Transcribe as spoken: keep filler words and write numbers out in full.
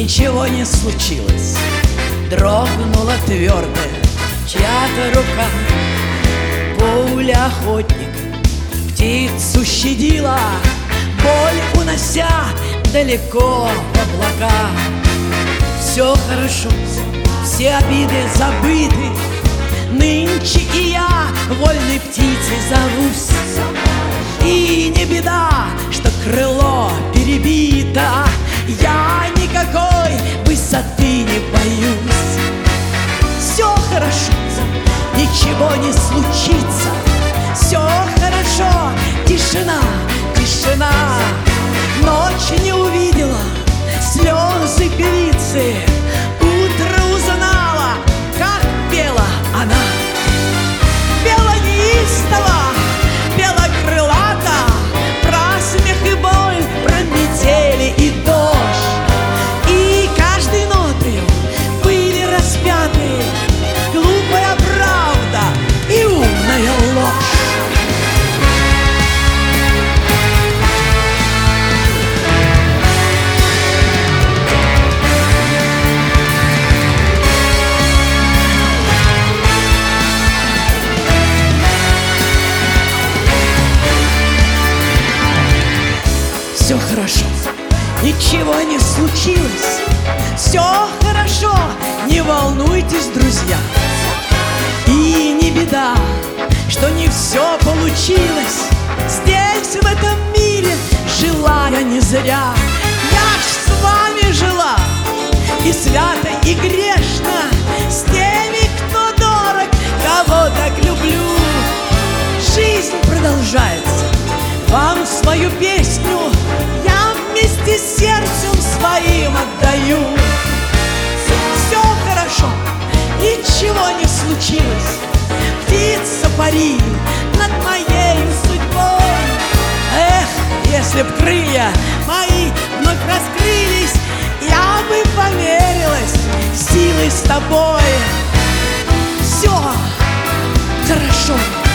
ничего не случилось. Дрогнула твердая чья-то рука. Пуля охотника птицу щадила, боль унося далеко в облака. Все хорошо, все обиды забыты, нынче и я вольной птицей зовусь. И не беда, что крыло перебито, я никакой высоты не боюсь. Все хорошо, ничего не случится, все хорошо, тишина, тишина. Ночь не увидела слезы певицы, утро узнала, как пела она. Пела неистово, пела крылато, про смех и боль, про метели и дождь. И каждой нотою были распяты глупая правда и умная ложь. Все хорошо, ничего не случилось, все хорошо, не волнуйтесь, друзья. И не беда, что не все получилось. Здесь, в этом мире, жила я не зря. Я ж с вами жила, и свято, и грешно, с теми, кто дорог, кого так люблю. Жизнь продолжается, вам свою песню я вместе с сердцем своим отдаю. Все хорошо, ничего не случилось, птица парит над моей судьбой. Эх, если б крылья мои вновь раскрылись, я бы померилась силой с тобой. Все хорошо.